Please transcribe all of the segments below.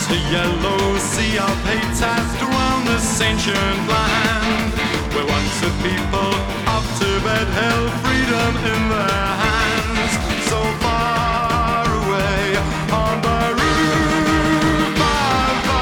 The yellow sea of hate has drowned this ancient land, where once the people of Tibet held freedom in their hands. So far away on the roof of the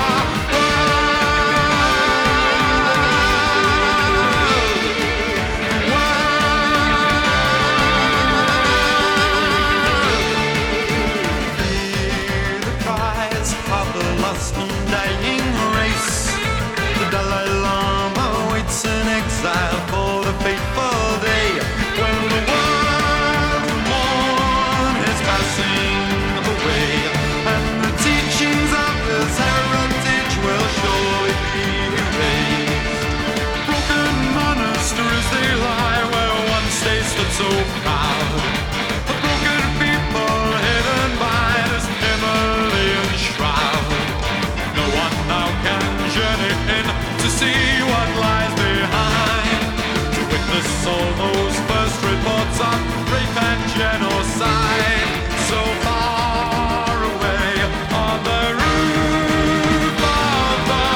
Hear the cries of the lost and dying race. The Dalai Lama waits in exile for the fateful day when the world will mourn his passing away, and the teachings of his heritage will surely be erased. Broken monasteries they lie where once they stood so proud. The broken people hidden by this Himalayan shroud. No one now can journey in to see what lies behind, to witness all those first reports of rape and genocide. So far away on the roof of the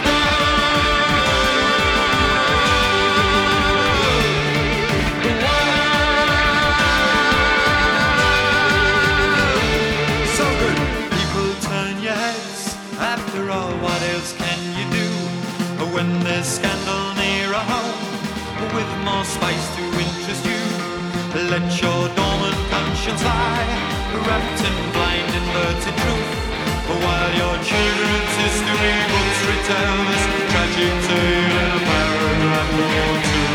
world. So good, people turn your heads. After all, what else can you do when there's scandal near a home with more spice to interest you? Let your dormant conscience lie, wrapped in blind inverted truth, while your children's history books retell this tragic tale in a paragraph or two.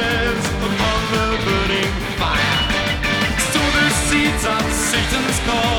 Satan's call.